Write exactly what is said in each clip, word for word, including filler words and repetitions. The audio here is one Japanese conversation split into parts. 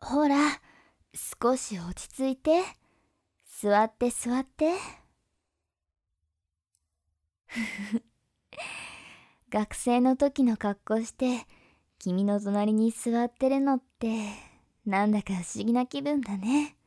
ほら、少し落ち着いて。座って座って。学生の時の格好して君の隣に座ってるのってなんだか不思議な気分だね。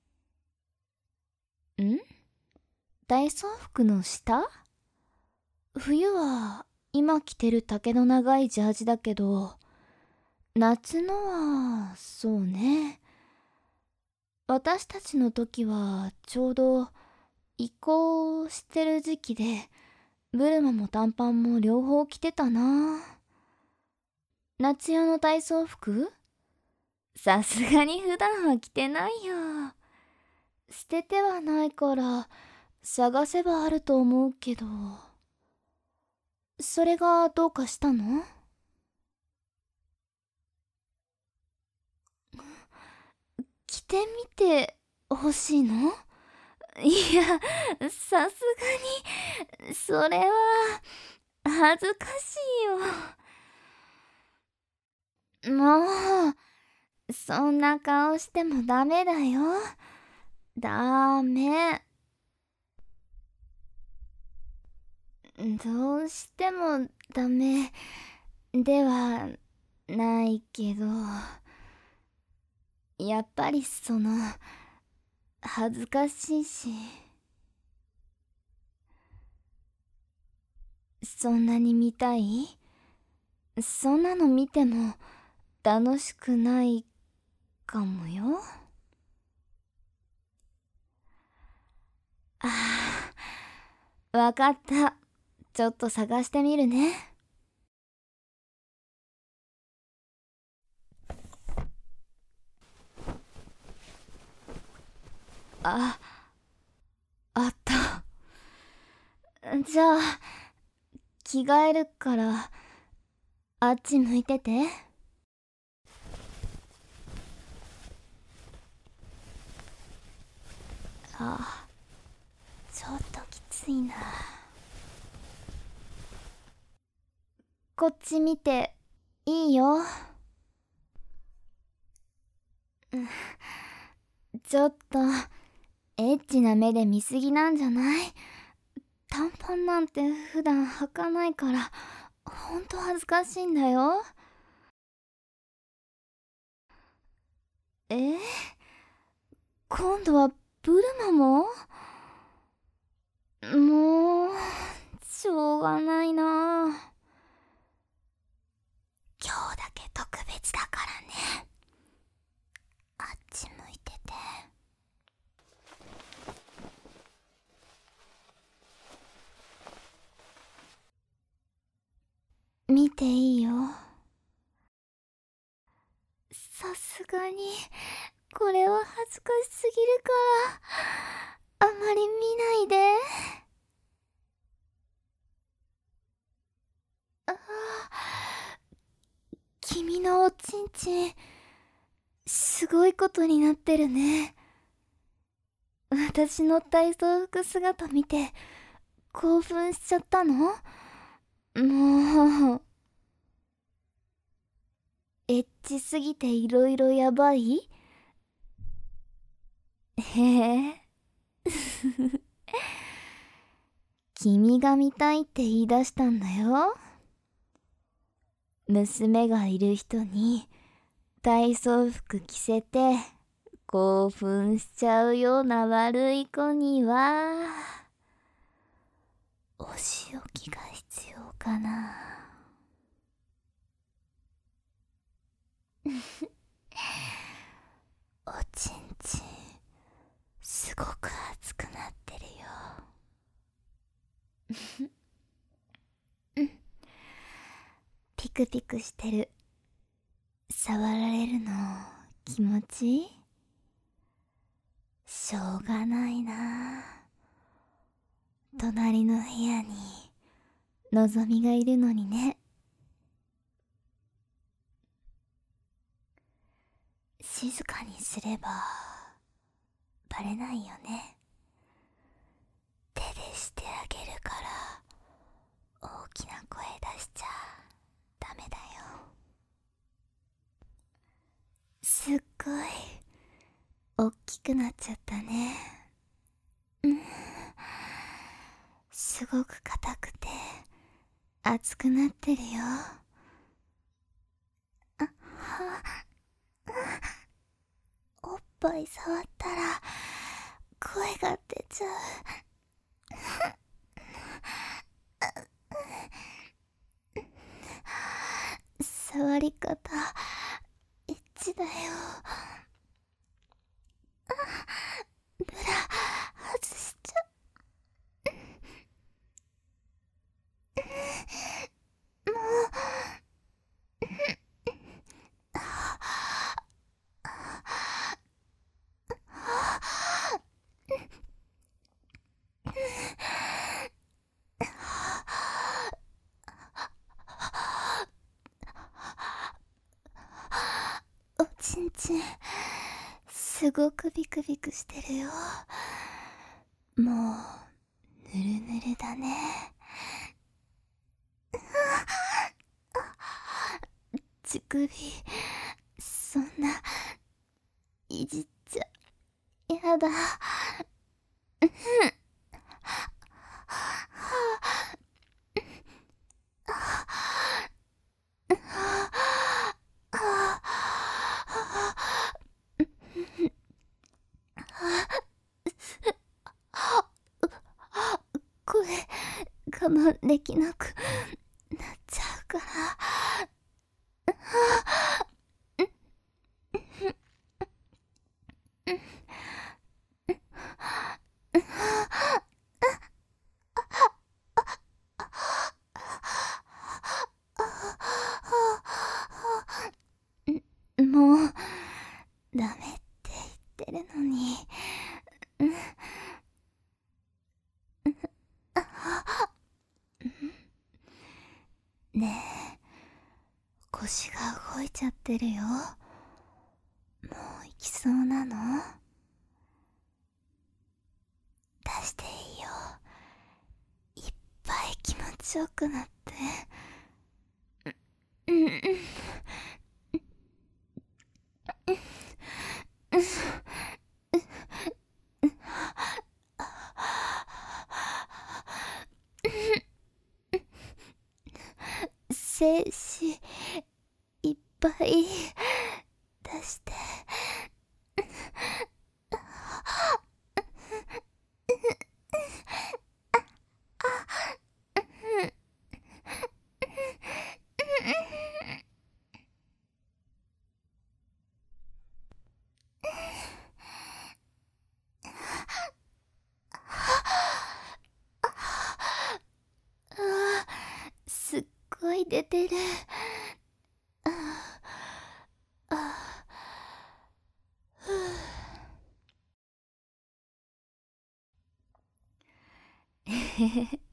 ん？体操服の下？冬は今着てる丈の長いジャージだけど、夏のはそうね。私たちの時はちょうど移行してる時期で、ブルマも短パンも両方着てたな。夏用の体操服？さすがに普段は着てないよ。捨ててはないから探せばあると思うけど。それがどうかしたの？着てみてほしいの？いや、さすがにそれは恥ずかしいよ。もうそんな顔してもダメだよ。ダメ。どうしてもダメではないけど、やっぱりその恥ずかしいし。そんなに見たい？そんなの見ても楽しくないかもよ。ああ、わかった。ちょっと探してみるね。あ、あった。じゃあ、着替えるから、あっち向いてて。あ、ちょっときついな。こっち見ていいよ。ちょっとエッチな目で見すぎなんじゃない？短パンなんて普段履かないからほんと恥ずかしいんだよ。え？今度はブルマも？もうしょうがないな。今日だけ特別だからね。あっち向いてて。見ていいよ。さすがにこれは恥ずかしすぎるからあまり見ないで。あ、君のおちんちんすごいことになってるね。私の体操服姿見て興奮しちゃったの？もうエッチすぎていろいろやばい？へえ。君が見たいって言い出したんだよ。娘がいる人に体操服着せて興奮しちゃうような悪い子にはお仕置きが必要かな。おちんちんすごく熱くなってるよ。ピクピクしてる。触られるの気持ちいい？しょうがないな。隣の部屋にのぞみがいるのにね。静かにすればバレないよね。手でしてあげるから大きな声出しちゃダメだよ。すっごい大きくなっちゃったね。うん、すごく硬くて熱くなってるよ。あはおっぱい触ったら声が出ちゃう。触り方一致だよ。ブラ外しちゃう。もうおちんちんすごくビクビクしてるよ。もうぬるぬるだね。乳首そんないじっちゃやだ。声我慢できなくなっちゃうから。もうダメって言ってるのに。ねえ、腰が動いちゃってるよ。もう行きそうなの？出していいよ。いっぱい気持ちよくなって。うんうん精子いっぱい出して。ああ、すっごい出てる。ああ、ああ、ふう。えへへ。